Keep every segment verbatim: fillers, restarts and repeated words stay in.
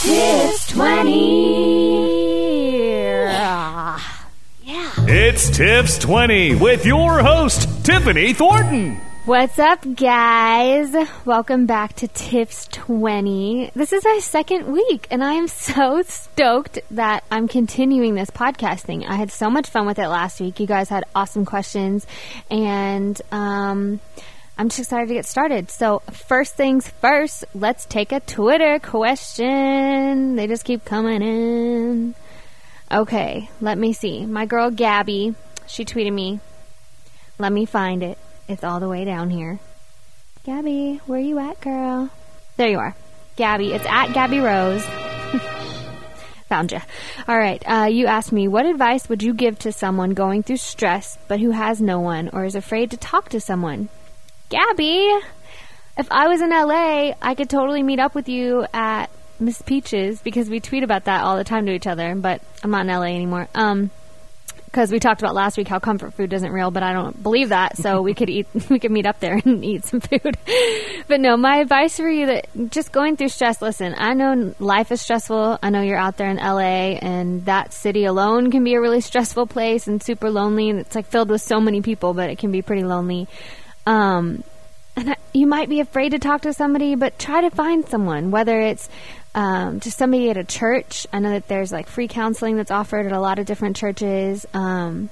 Tips twenty. Yeah. It's Tips twenty with your host, Tiffany Thornton. What's up, guys? Welcome back to Tips twenty. This is our second week, and I am so stoked that I'm continuing this podcasting. I had so much fun with it last week. You guys had awesome questions, and um, I'm just excited to get started. So first things first, let's take a Twitter question. They just keep coming in. Okay, let me see. My girl Gabby, she tweeted me. Let me find it. It's all the way down here. Gabby, where you at, girl? There you are. Gabby, it's at Gabby Rose. Found you. All right, uh, you asked me, what advice would you give to someone going through stress but who has no one or is afraid to talk to someone? Gabby, if I was in L A, I could totally meet up with you at Miss Peaches because we tweet about that all the time to each other, but I'm not in L A anymore. Um... Because we talked about last week how comfort food isn't real, but I don't believe that. So we could eat, we could meet up there and eat some food. But no, my advice for you that just going through stress. Listen, I know life is stressful. I know you're out there in L A, and that city alone can be a really stressful place and super lonely. And it's like filled with so many people, but it can be pretty lonely. Um, and I, you might be afraid to talk to somebody, but try to find someone. Whether it's Um, just somebody at a church. I know that there's like free counseling that's offered at a lot of different churches. Um,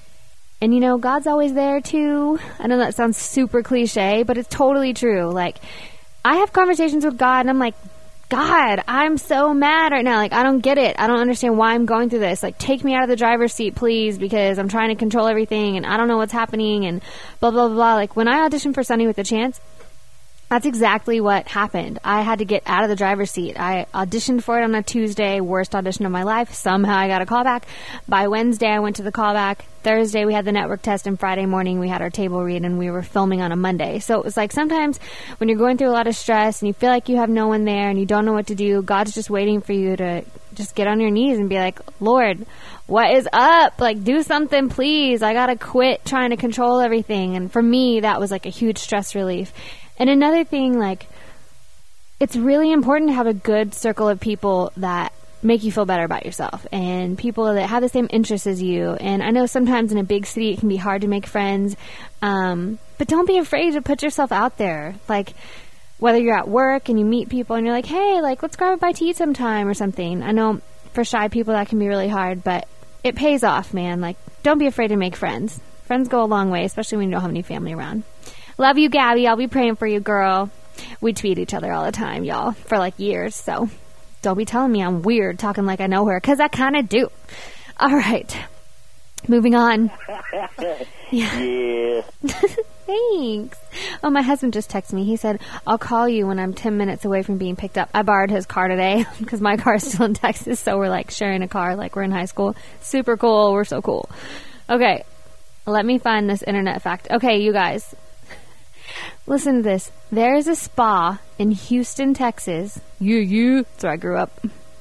and you know, God's always there too. I know that sounds super cliche, but it's totally true. Like, I have conversations with God and I'm like, God, I'm so mad right now. Like, I don't get it. I don't understand why I'm going through this. Like, take me out of the driver's seat, please, because I'm trying to control everything and I don't know what's happening and blah, blah, blah, blah. Like, when I auditioned for Sunny with a Chance, that's exactly what happened. I had to get out of the driver's seat. I auditioned for it on a Tuesday, worst audition of my life. Somehow I got a callback. By Wednesday, I went to the callback. Thursday, we had the network test, and Friday morning, we had our table read, and we were filming on a Monday. So it was like sometimes when you're going through a lot of stress and you feel like you have no one there and you don't know what to do, God's just waiting for you to just get on your knees and be like, Lord, what is up? Like, do something, please. I got to quit trying to control everything. And for me, that was like a huge stress relief. And another thing, like, it's really important to have a good circle of people that make you feel better about yourself and people that have the same interests as you. And I know sometimes in a big city it can be hard to make friends, um, but don't be afraid to put yourself out there. Like, whether you're at work and you meet people and you're like, hey, like, let's grab a bite to eat sometime or something. I know for shy people that can be really hard, but it pays off, man. Like, don't be afraid to make friends. Friends go a long way, especially when you don't have any family around. Love you, Gabby. I'll be praying for you, girl. We tweet each other all the time, y'all, for like years. So don't be telling me I'm weird talking like I know her, because I kind of do. All right. Moving on. Yeah. Yeah. Thanks. Oh, my husband just texted me. He said, I'll call you when I'm ten minutes away from being picked up. I borrowed his car today because my car is still in Texas. So we're like sharing a car like we're in high school. Super cool. We're so cool. Okay. Let me find this internet fact. Okay, you guys. Listen to this. There is a spa in Houston, Texas. You, you. That's where I grew up.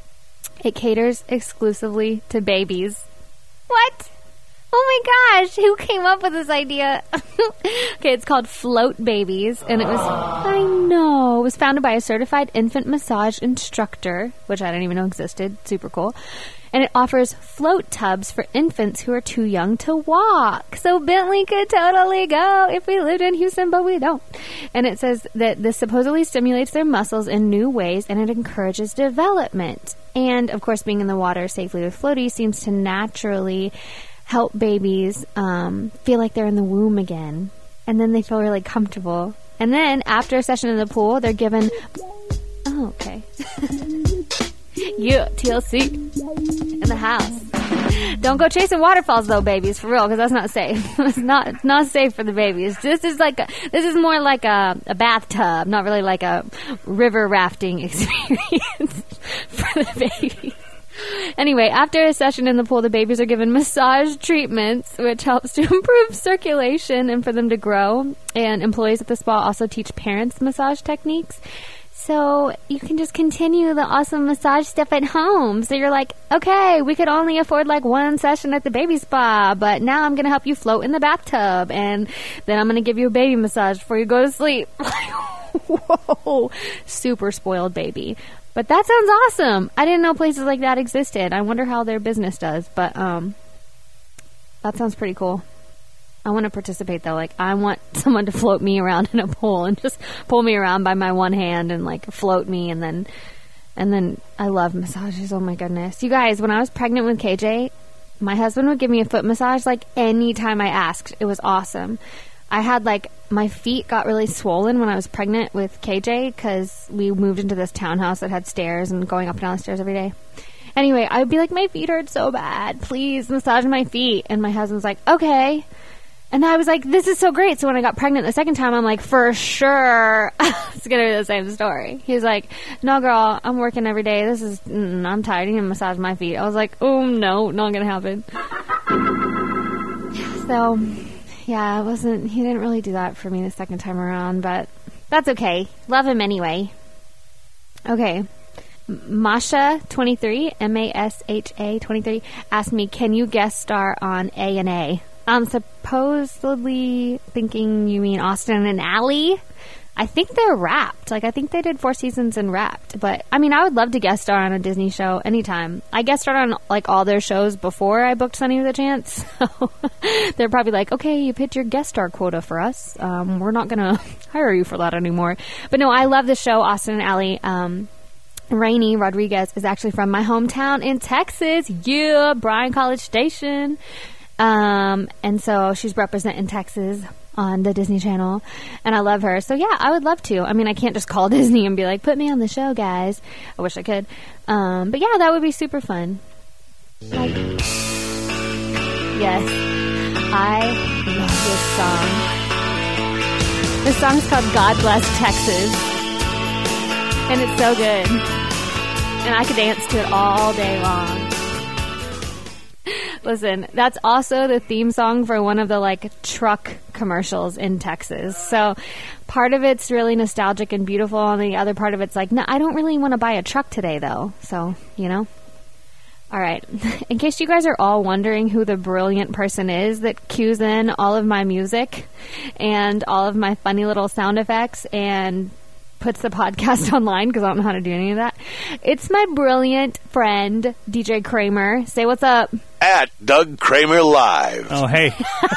It caters exclusively to babies. What? Oh my gosh. Who came up with this idea? Okay, it's called Float Babies. And it was, I know, it was founded by a certified infant massage instructor, which I didn't even know existed. Super cool. And it offers float tubs for infants who are too young to walk. So Bentley could totally go if we lived in Houston, but we don't. And it says that this supposedly stimulates their muscles in new ways and it encourages development. And, of course, being in the water safely with floaties seems to naturally help babies um, feel like they're in the womb again. And then they feel really comfortable. And then after a session in the pool, they're given... Oh, okay. Yeah, T L C in the house. Don't go chasing waterfalls though, babies, for real, because that's not safe. It's not it's not safe for the babies. This is like a, this is more like a, a bathtub, not really like a river rafting experience for the babies. Anyway, after a session in the pool, the babies are given massage treatments, which helps to improve circulation and for them to grow. And employees at the spa also teach parents massage techniques. So you can just continue the awesome massage stuff at home. So you're like, okay, we could only afford like one session at the baby spa, but now I'm going to help you float in the bathtub. And then I'm going to give you a baby massage before you go to sleep. Whoa, super spoiled baby. But that sounds awesome. I didn't know places like that existed. I wonder how their business does. But um, that sounds pretty cool. I want to participate, though. Like, I want someone to float me around in a pool and just pull me around by my one hand and, like, float me. And then, and then I love massages. Oh, my goodness. You guys, when I was pregnant with K J, my husband would give me a foot massage, like, anytime I asked. It was awesome. I had, like, my feet got really swollen when I was pregnant with K J because we moved into this townhouse that had stairs and going up and down the stairs every day. Anyway, I would be like, my feet hurt so bad. Please massage my feet. And my husband's like, okay. And I was like, this is so great. So when I got pregnant the second time, I'm like, for sure, it's going to be the same story. He's like, no, girl, I'm working every day. This is, mm, I'm tired. You need to massage my feet. I was like, oh, no, not going to happen. So... yeah, it wasn't, he didn't really do that for me the second time around, but that's okay. Love him anyway. Okay. Masha twenty-three, M A S H A twenty-three, asked me, can you guest star on A and A? I'm supposedly thinking you mean Austin and Ally. I think they're Wrapped. Like, I think they did four seasons in Wrapped. But, I mean, I would love to guest star on a Disney show anytime. I guest starred on, like, all their shows before I booked Sunny with a Chance. So, they're probably like, okay, you've hit your guest star quota for us. Um, we're not going to hire you for that anymore. But, no, I love the show, Austin and Ally. Um, Rainy Rodriguez is actually from my hometown in Texas. Yeah, Bryan College Station. Um, and so, she's representing Texas on the Disney Channel, and I love her. So yeah, I would love to. I mean, I can't just call Disney and be like, put me on the show, guys. I wish I could. Um, but yeah, that would be super fun. Like, yes, I love this song. This song's called God Bless Texas, and it's so good. And I could dance to it all day long. Listen, that's also the theme song for one of the, like, truck commercials in Texas. So part of it's really nostalgic and beautiful, and the other part of it's like, no, I don't really want to buy a truck today, though. So, you know. All right. In case you guys are all wondering who the brilliant person is that cues in all of my music and all of my funny little sound effects and puts the podcast online, because I don't know how to do any of that, it's my brilliant friend, D J Kramer. Say what's up. At Doug Kramer Live. Oh, hey.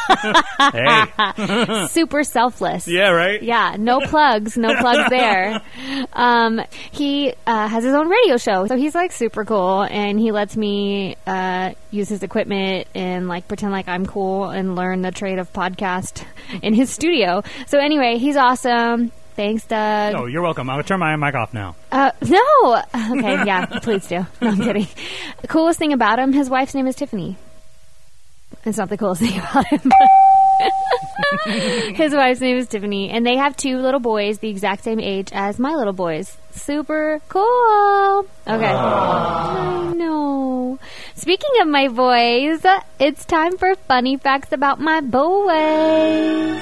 Hey. Super selfless. Yeah, right? Yeah, no plugs. No plugs there. Um, he uh, has his own radio show, so he's, like, super cool, and he lets me uh, use his equipment and, like, pretend like I'm cool and learn the trade of podcast in his studio. So anyway, he's awesome. Thanks, Doug. Oh, you're welcome. I'll turn my mic off now. Uh, no! Okay, yeah, please do. No, I'm kidding. The coolest thing about him, his wife's name is Tiffany. It's not the coolest thing about him, but his wife's name is Tiffany, and they have two little boys the exact same age as my little boys. Super cool. Okay. I know. Speaking of my boys, it's time for funny facts about my boys.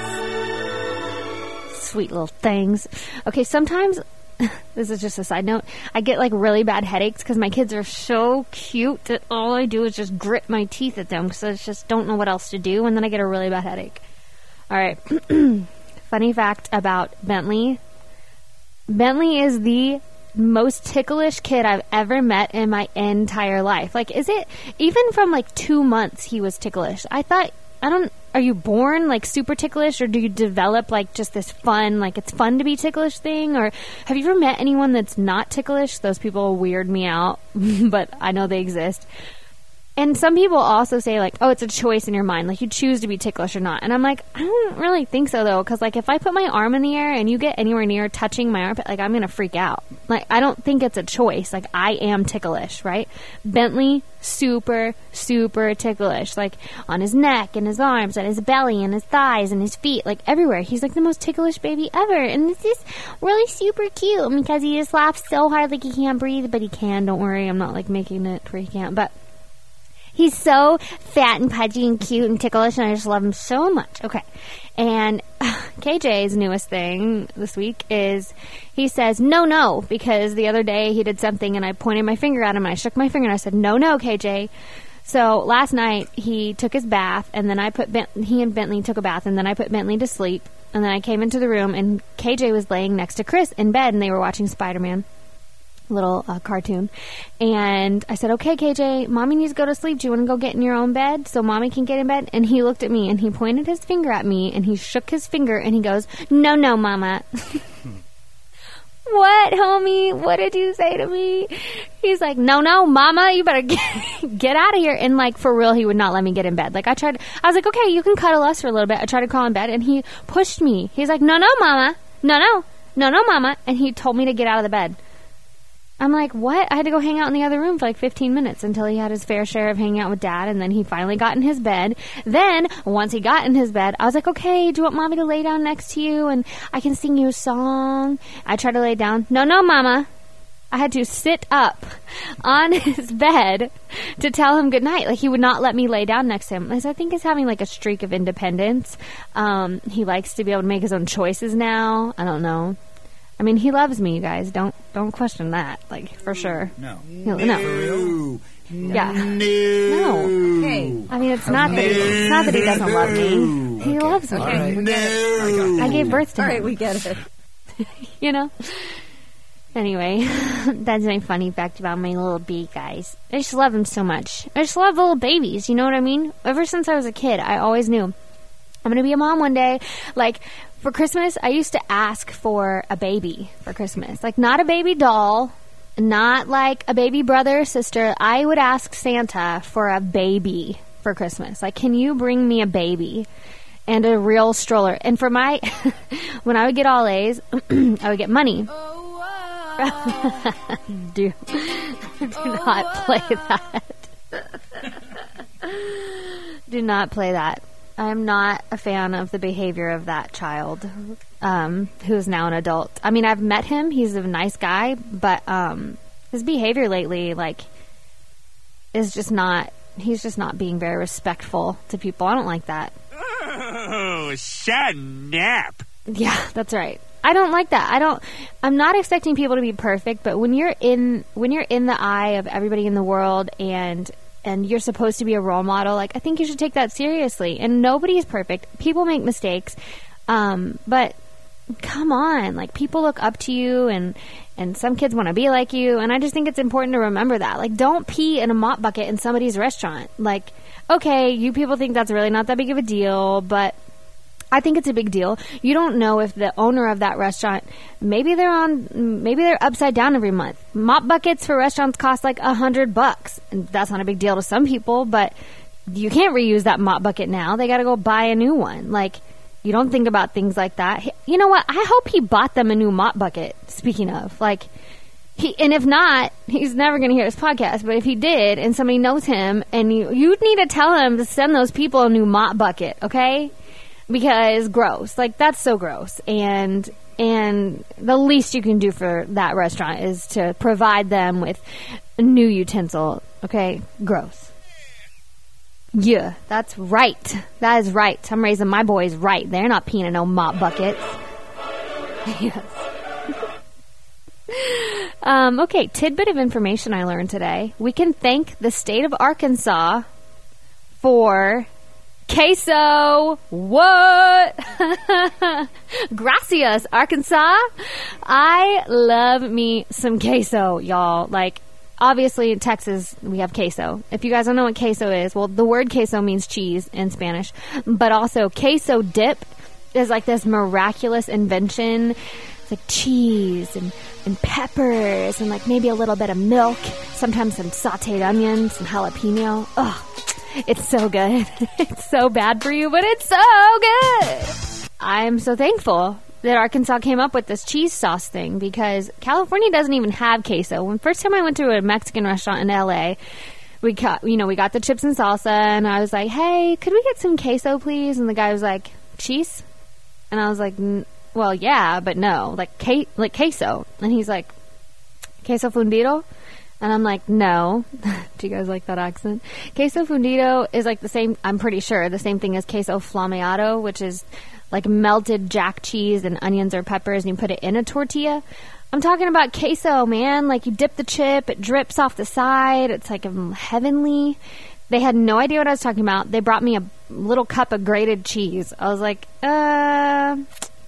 Sweet little things. Okay, sometimes, this is just a side note, I get, like, really bad headaches because my kids are so cute that all I do is just grit my teeth at them because I just don't know what else to do, and then I get a really bad headache. All right. Funny fact about Bentley. Bentley is the most ticklish kid I've ever met in my entire life. Like, is it, even from, like, two months he was ticklish. I thought, I don't, are you born, like, super ticklish, or do you develop, like, just this fun, like, it's fun to be ticklish thing? Or have you ever met anyone that's not ticklish? Those people weird me out, but I know they exist. And some people also say, like, oh, it's a choice in your mind. Like, you choose to be ticklish or not. And I'm like, I don't really think so, though. Because, like, if I put my arm in the air and you get anywhere near touching my armpit, like, I'm going to freak out. Like, I don't think it's a choice. Like, I am ticklish, right? Bentley, super, super ticklish. Like, on his neck and his arms and his belly and his thighs and his feet. Like, everywhere. He's, like, the most ticklish baby ever. And it's just really super cute because he just laughs so hard like he can't breathe. But he can. Don't worry. I'm not, like, making it where he can't. But he's so fat and pudgy and cute and ticklish, and I just love him so much. Okay. And uh, K J's newest thing this week is he says, no, no, because the other day he did something, and I pointed my finger at him, and I shook my finger, and I said, no, no, K J. So last night he took his bath, and then I put ben- he and Bentley took a bath, and then I put Bentley to sleep, and then I came into the room, and K J was laying next to Chris in bed, and they were watching Spider-Man. little uh, cartoon. And I said, okay, K J, mommy needs to go to sleep. Do you want to go get in your own bed so mommy can get in bed? And he looked at me and he pointed his finger at me and he shook his finger and he goes, no, no, mama. What, homie? What did you say to me? He's like, no, no, mama, you better get, get out of here. And like, for real, he would not let me get in bed. Like I tried, I was like, okay, you can cuddle us for a little bit. I tried to crawl in bed and he pushed me. He's like, no, no, mama. No, no, no, no, mama. And he told me to get out of the bed. I'm like, what? I had to go hang out in the other room for like fifteen minutes until he had his fair share of hanging out with Dad, and then he finally got in his bed. Then, once he got in his bed, I was like, okay, do you want mommy to lay down next to you and I can sing you a song? I tried to lay down. No, no, mama. I had to sit up on his bed to tell him goodnight. Like, he would not let me lay down next to him. I think he's having like a streak of independence. Um, he likes to be able to make his own choices now. I don't know. I mean, he loves me, you guys. Don't don't question that, like, for sure. No. No. no. For real? Yeah. No. No. Hey. I mean, it's not, that he, it's not that he doesn't love me. He Okay. loves me. Okay, we get it. I gave birth to All him. right, we get it. You know? Anyway, that's my funny fact about my little bee guys. I just love them so much. I just love little babies, you know what I mean? Ever since I was a kid, I always knew I'm going to be a mom one day. Like, for Christmas, I used to ask for a baby for Christmas. Like, not a baby doll, not like a baby brother or sister. I would ask Santa for a baby for Christmas. Like, can you bring me a baby and a real stroller? And for my, when I would get all A's, I would get money. do, do not play that. Do not play that. I'm not a fan of the behavior of that child, um, who is now an adult. I mean, I've met him. He's a nice guy, but um, his behavior lately, like, is just not, he's just not being very respectful to people. I don't like that. Oh, sad nap. Yeah, that's right. I don't like that. I don't, I'm not expecting people to be perfect, but when you're in, when you're in the eye of everybody in the world and and you're supposed to be a role model, like, I think you should take that seriously. And nobody's perfect. People make mistakes. Um, but come on, like, people look up to you, and, and some kids want to be like you. And I just think it's important to remember that. Like, don't pee in a mop bucket in somebody's restaurant. Like, okay, you people think that's really not that big of a deal, but I think it's a big deal. You don't know if the owner of that restaurant, maybe they're on, maybe they're upside down every month. Mop buckets for restaurants cost like a hundred bucks. And that's not a big deal to some people, but you can't reuse that mop bucket now. They got to go buy a new one. Like, you don't think about things like that. You know what? I hope he bought them a new mop bucket. Speaking of, like, he, and if not, he's never going to hear this podcast. But if he did, and somebody knows him, and you, you need to tell him to send those people a new mop bucket, okay? Because gross. Like, that's so gross. And and the least you can do for that restaurant is to provide them with a new utensil. Okay? Gross. Yeah, that's right. That is right. I'm raising my boys right. They're not peeing in no mop buckets. Yes. um, okay, tidbit of information I learned today. We can thank the state of Arkansas for queso. What? Gracias, Arkansas. I love me some queso, y'all. Like, obviously in Texas we have queso. If you guys don't know what queso is, well, the word queso means cheese in Spanish, but also queso dip is like this miraculous invention. It's like cheese and, and peppers and like maybe a little bit of milk, sometimes some sauteed onions and jalapeno. Ugh. It's so good. It's so bad for you, but it's so good. I'm so thankful that Arkansas came up with this cheese sauce thing, because California doesn't even have queso. When first time I went to a Mexican restaurant in L A, we got, you know, we got the chips and salsa, and I was like, hey, could we get some queso, please? And the guy was like, cheese? And I was like, well, yeah, but no, like, que- like queso. And he's like, queso fundido? And I'm like, no. Do you guys like that accent? Queso fundido is like the same, I'm pretty sure, the same thing as queso flameado, which is like melted jack cheese and onions or peppers, and you put it in a tortilla. I'm talking about queso, man. Like, you dip the chip, it drips off the side. It's like heavenly. They had no idea what I was talking about. They brought me a little cup of grated cheese. I was like, uh,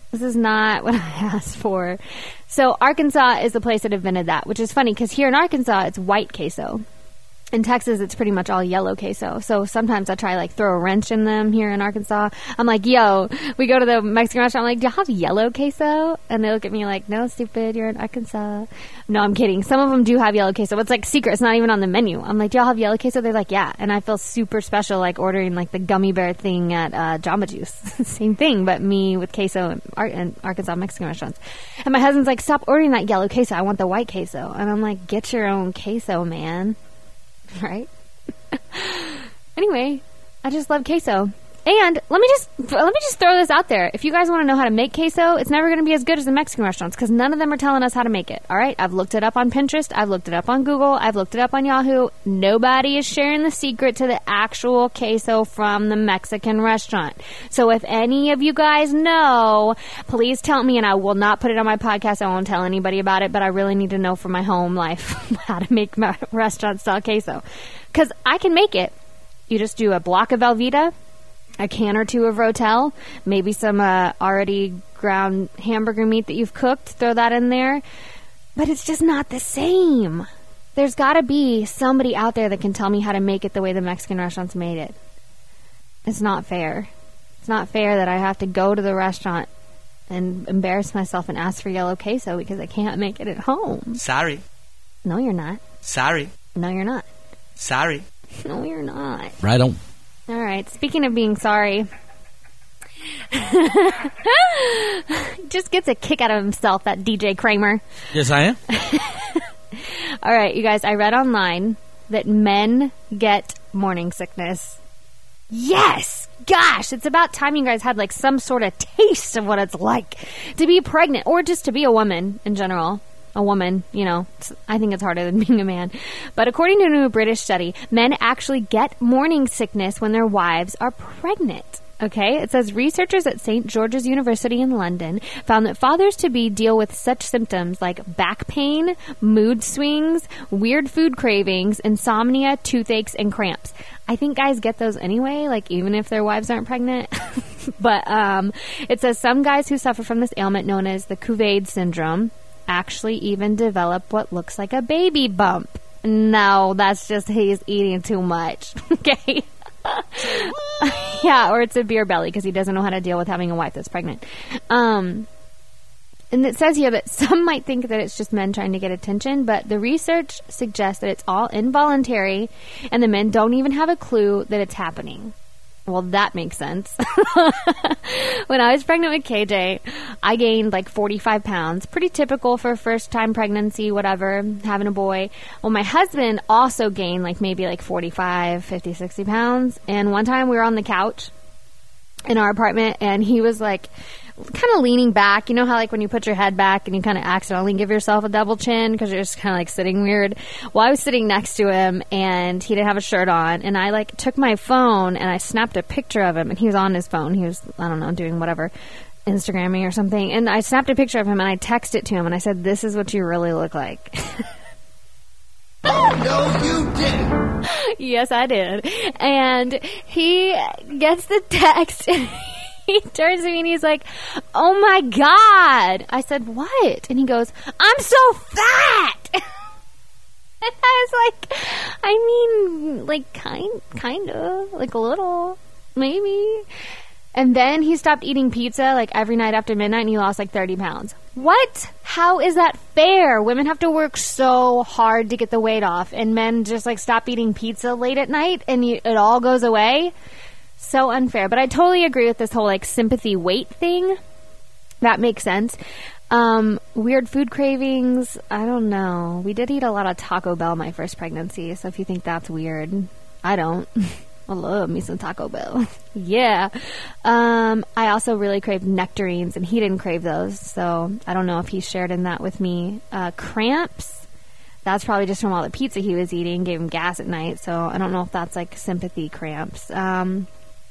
This is not what I asked for. So Arkansas is the place that invented that, which is funny because here in Arkansas, it's white queso. In Texas, it's pretty much all yellow queso. So sometimes I try like throw a wrench in them here in Arkansas. I'm like, yo, we go to the Mexican restaurant. I'm like, do you have yellow queso? And they look at me like, no, stupid, you're in Arkansas. No, I'm kidding. Some of them do have yellow queso. It's like secret. It's not even on the menu. I'm like, do y'all have yellow queso? They're like, yeah. And I feel super special like ordering like the gummy bear thing at uh, Jamba Juice. Same thing, but me with queso in, Ar- in Arkansas Mexican restaurants. And my husband's like, stop ordering that yellow queso. I want the white queso. And I'm like, get your own queso, man. Right? Anyway, I just love queso. And let me just let me just throw this out there. If you guys want to know how to make queso, it's never going to be as good as the Mexican restaurants because none of them are telling us how to make it. All right? I've looked it up on Pinterest. I've looked it up on Google. I've looked it up on Yahoo. Nobody is sharing the secret to the actual queso from the Mexican restaurant. So if any of you guys know, please tell me, and I will not put it on my podcast. I won't tell anybody about it, but I really need to know for my home life how to make my restaurant-style queso. Because I can make it. You just do a block of Velveeta, a can or two of Rotel, maybe some uh, already ground hamburger meat that you've cooked, throw that in there. But it's just not the same. There's got to be somebody out there that can tell me how to make it the way the Mexican restaurants made it. It's not fair. It's not fair that I have to go to the restaurant and embarrass myself and ask for yellow queso because I can't make it at home. Sorry. No, you're not. Sorry. No, you're not. Sorry. No, you're not. Right on. All right. Speaking of being sorry, just gets a kick out of himself, that D J Kramer. Yes, I am. All right, you guys, I read online that men get morning sickness. Yes! Gosh, it's about time you guys had like some sort of taste of what it's like to be pregnant or just to be a woman in general. A woman, you know, I think it's harder than being a man. But according to a new British study, men actually get morning sickness when their wives are pregnant. Okay, it says researchers at Saint George's University in London found that fathers-to-be deal with such symptoms like back pain, mood swings, weird food cravings, insomnia, toothaches, and cramps. I think guys get those anyway, like even if their wives aren't pregnant. But um, it says some guys who suffer from this ailment known as the Couvade syndrome actually even develop what looks like a baby bump. No, that's just he's eating too much. Okay. Yeah, or it's a beer belly because he doesn't know how to deal with having a wife that's pregnant. Um, and it says here that some might think that it's just men trying to get attention, but the research suggests that it's all involuntary and the men don't even have a clue that it's happening. Well, that makes sense. When I was pregnant with K J, I gained like forty-five pounds. Pretty typical for first-time pregnancy, whatever, having a boy. Well, my husband also gained like maybe like forty-five, fifty, sixty pounds. And one time we were on the couch in our apartment, and he was like kind of leaning back. You know how like when you put your head back and you kind of accidentally give yourself a double chin because you're just kind of like sitting weird? Well, I was sitting next to him and he didn't have a shirt on, and I like took my phone and I snapped a picture of him, and he was on his phone. He was, I don't know, doing whatever, Instagramming or something, and I snapped a picture of him and I texted it to him and I said, "This is what you really look like." Oh, no, you didn't. Yes, I did. And he gets the text and he turns to me and he's like, "Oh my God." I said, "What?" And he goes, "I'm so fat." And I was like, I mean, like, kind, kind of, like a little, maybe. And then he stopped eating pizza like every night after midnight and he lost like thirty pounds. What? How is that fair? Women have to work so hard to get the weight off, and men just like stop eating pizza late at night and you, it all goes away? So unfair. But I totally agree with this whole like sympathy weight thing. That makes sense. Um, weird food cravings, I don't know. We did eat a lot of Taco Bell my first pregnancy, so if you think that's weird, I don't. I love me some Taco Bell. Yeah. Um, I also really craved nectarines, and he didn't crave those, so I don't know if he shared in that with me. Uh, cramps, that's probably just from all the pizza he was eating, gave him gas at night, so I don't know if that's like sympathy cramps. Um,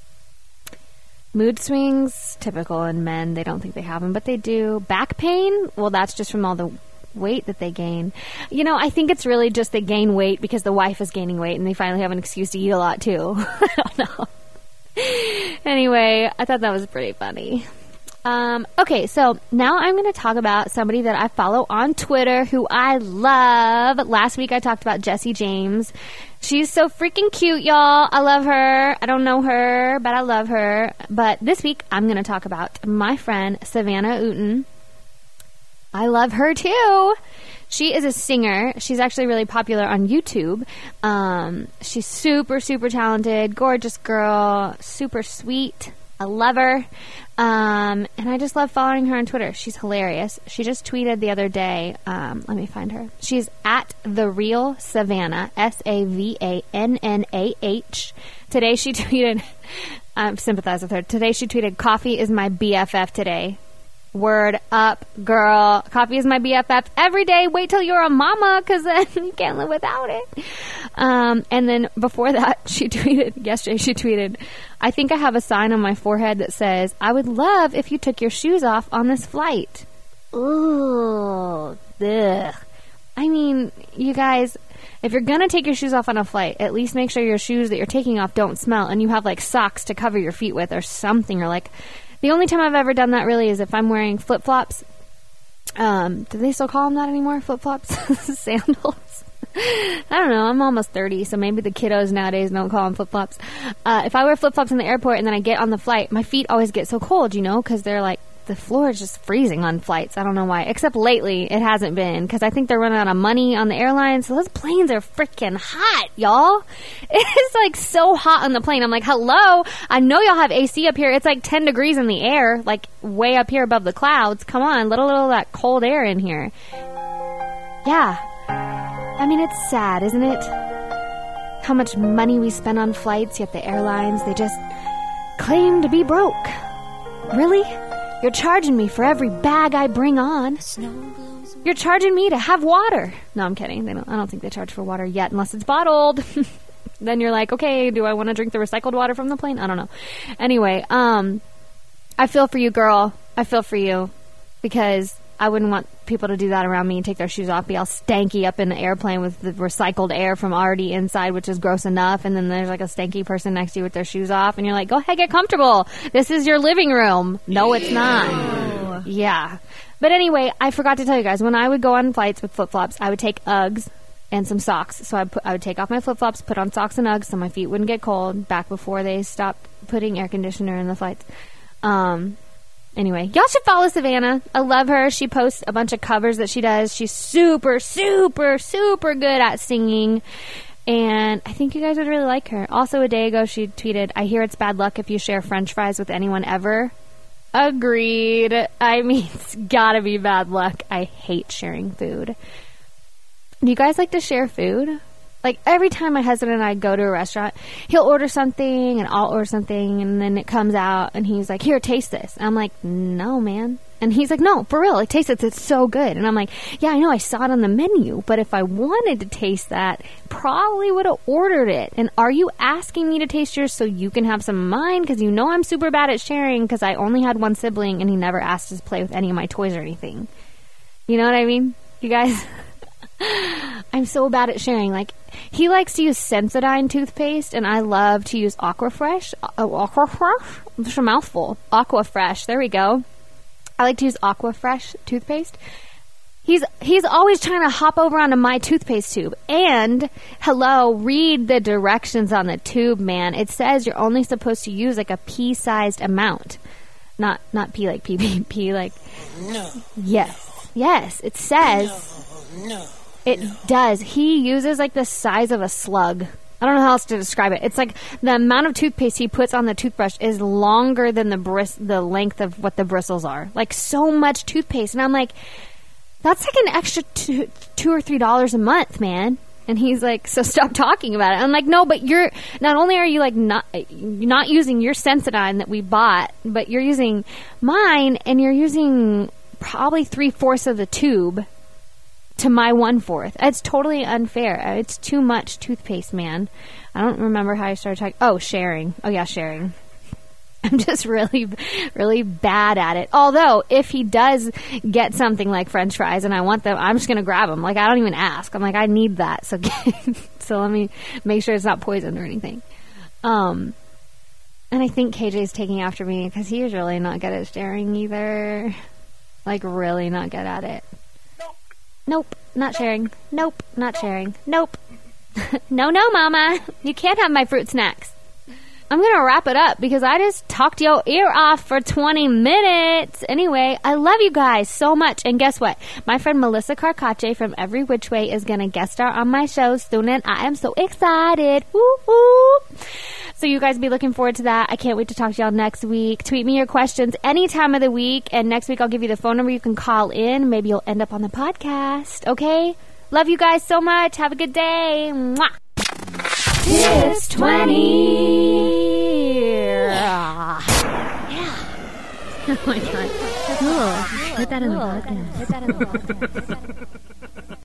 mood swings, typical in men. They don't think they have them, but they do. Back pain, well, that's just from all the weight that they gain. You know, I think it's really just they gain weight because the wife is gaining weight and they finally have an excuse to eat a lot too. I don't know. Anyway, I thought that was pretty funny. Um, okay, so now I'm going to talk about somebody that I follow on Twitter who I love. Last week I talked about Jessie James. She's so freaking cute, y'all. I love her. I don't know her, but I love her. But this week I'm going to talk about my friend Savannah Ooten. I love her too. She is a singer. She's actually really popular on YouTube. Um, she's super, super talented, gorgeous girl, super sweet. I love her. Um, and I just love following her on Twitter. She's hilarious. She just tweeted the other day. Um, let me find her. She's at The Real Savannah, S A V A N N A H. Today she tweeted, I sympathize with her. Today she tweeted, coffee is my B F F today. Word up, girl. Coffee is my B F F every day. Wait till you're a mama, because then you can't live without it. Um, and then before that, she tweeted, yesterday she tweeted, I think I have a sign on my forehead that says, I would love if you took your shoes off on this flight. Ooh, ugh. I mean, you guys, if you're going to take your shoes off on a flight, at least make sure your shoes that you're taking off don't smell, and you have like socks to cover your feet with or something, or like, the only time I've ever done that really is if I'm wearing flip-flops. Um, do they still call them that anymore? Flip-flops? Sandals? I don't know. I'm almost thirty, so maybe the kiddos nowadays don't call them flip-flops. Uh, if I wear flip-flops in the airport and then I get on the flight, my feet always get so cold, you know, because they're like, the floor is just freezing on flights. I don't know why. Except lately, it hasn't been, because I think they're running out of money on the airlines. So those planes are freaking hot, y'all. It's like so hot on the plane. I'm like, hello? I know y'all have A C up here. It's like ten degrees in the air, like way up here above the clouds. Come on, let a little of that cold air in here. Yeah. I mean, it's sad, isn't it? How much money we spend on flights, yet the airlines, they just claim to be broke. Really? You're charging me for every bag I bring on. You're charging me to have water. No, I'm kidding. They don't. I don't think they charge for water yet, unless it's bottled. Then you're like, okay, do I want to drink the recycled water from the plane? I don't know. Anyway, um, I feel for you, girl. I feel for you, because I wouldn't want people to do that around me and take their shoes off, be all stanky up in the airplane with the recycled air from already inside, which is gross enough, and then there's like a stanky person next to you with their shoes off, and you're like, go ahead, get comfortable. This is your living room. No, it's not. Yeah. But anyway, I forgot to tell you guys, when I would go on flights with flip-flops, I would take Uggs and some socks. So I, put, I would take off my flip-flops, put on socks and Uggs so my feet wouldn't get cold, back before they stopped putting air conditioner in the flights. Um... Anyway, y'all should follow Savannah. I love her. She posts a bunch of covers that she does. She's super, super, super good at singing. And I think you guys would really like her. Also, a day ago, she tweeted, I hear it's bad luck if you share French fries with anyone ever. Agreed. I mean, it's gotta be bad luck. I hate sharing food. Do you guys like to share food? Like, every time my husband and I go to a restaurant, he'll order something, and I'll order something, and then it comes out, and he's like, here, taste this. And I'm like, no, man. And he's like, no, for real, like, taste it. It's so good. And I'm like, yeah, I know, I saw it on the menu, but if I wanted to taste that, probably would have ordered it. And are you asking me to taste yours so you can have some of mine? Because you know I'm super bad at sharing, because I only had one sibling, and he never asked to play with any of my toys or anything. You know what I mean? You guys... I'm so bad at sharing. Like, he likes to use Sensodyne toothpaste, and I love to use Aquafresh. Oh, Aquafresh? It's a mouthful. Aquafresh. There we go. I like to use Aquafresh toothpaste. He's he's always trying to hop over onto my toothpaste tube. And, hello, read the directions on the tube, man. It says you're only supposed to use like a pea-sized amount. Not not pea like pee, pee, pee like... No. Yes. Yes, it says... No. No. It no. does. He uses like the size of a slug. I don't know how else to describe it. It's like the amount of toothpaste he puts on the toothbrush is longer than the bris- the length of what the bristles are. Like, so much toothpaste. And I'm like, that's like an extra two, two or three dollars a month, man. And he's like, so stop talking about it. I'm like, no, but you're, not only are you like not, not using your Sensodyne that we bought, but you're using mine, and you're using probably three-fourths of the tube to my one-fourth. It's totally unfair. It's too much toothpaste, man. I don't remember how I started talking. Oh, sharing. Oh, yeah, sharing. I'm just really, really bad at it. Although, if he does get something like French fries and I want them, I'm just going to grab them. Like, I don't even ask. I'm like, I need that. So, so let me make sure it's not poisoned or anything. Um, And I think K J's taking after me because he is really not good at sharing either. Like, really not good at it. Nope. Nope, not sharing. Nope, not sharing. Nope. No, no, Mama. You can't have my fruit snacks. I'm going to wrap it up because I just talked your ear off for twenty minutes. Anyway, I love you guys so much. And guess what? My friend Melissa Carcache from Every Which Way is going to guest star on my show soon, and I am so excited. Woo woo. So you guys be looking forward to that. I can't wait to talk to y'all next week. Tweet me your questions any time of the week, and next week I'll give you the phone number you can call in. Maybe you'll end up on the podcast, okay? Love you guys so much. Have a good day. Mwah. Tips twenty. Yeah. Oh my God. Cool. Put that in the podcast. Put that in the podcast.